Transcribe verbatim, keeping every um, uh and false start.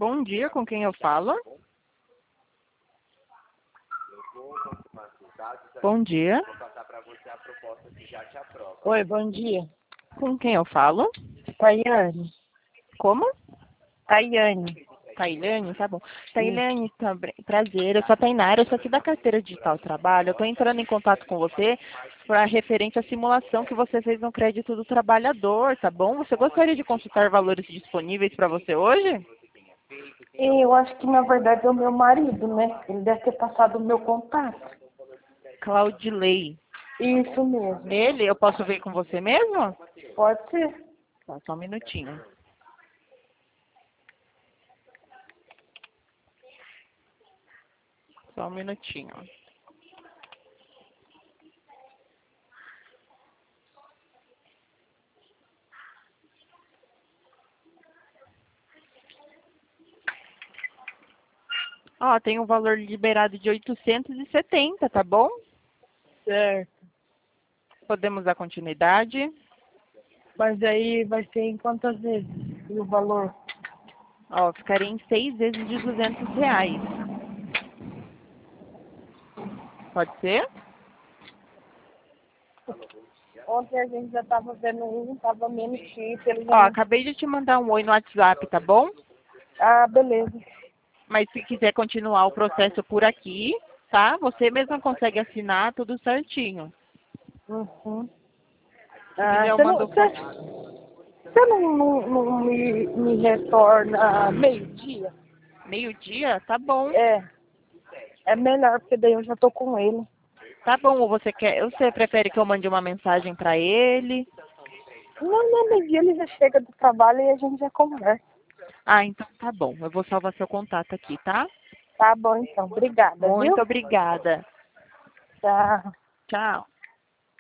Bom dia, com quem eu falo? Bom dia. Oi, bom dia. Com quem eu falo? Tayane. Como? Tayane. Tailane, tá bom. Tailane, tá, prazer. Eu sou a Tainara, eu sou aqui da carteira digital Trabalho. Eu tô entrando em contato com você para referente à simulação que você fez no crédito do trabalhador, tá bom? Você gostaria de consultar valores disponíveis para você hoje? Eu acho que na verdade é o meu marido, né? Ele deve ter passado o meu contato. Claudilei. Isso mesmo. Ele, eu posso ver com você mesmo? Pode ser. Tá, só um minutinho. Só um minutinho. Ó, tem um valor liberado de oitocentos e setenta, tá bom? Certo. Podemos dar continuidade? Mas aí vai ser em quantas vezes? E o valor? Ó, ficaria em seis vezes de duzentos reais. Pode ser? Ontem a gente já estava vendo um, estava menos que isso. Ele já Ó, não... acabei de te mandar um oi no WhatsApp, tá bom? Ah, beleza. Mas se quiser continuar o processo por aqui, tá? Você mesma consegue assinar tudo certinho. Uhum. Se Ah, quiser eu você não, mando você, foto. você não, não, não me, me retorna meio-dia? Meio-dia? Tá bom. É, é melhor, porque daí eu já tô com ele. Tá bom, ou você quer, você prefere que eu mande uma mensagem pra ele? Não, não, meio-dia ele já chega do trabalho e a gente já conversa. Ah, então tá bom. Eu vou salvar seu contato aqui, tá? Tá bom, então. Obrigada, viu? Muito obrigada. Tchau. Tchau.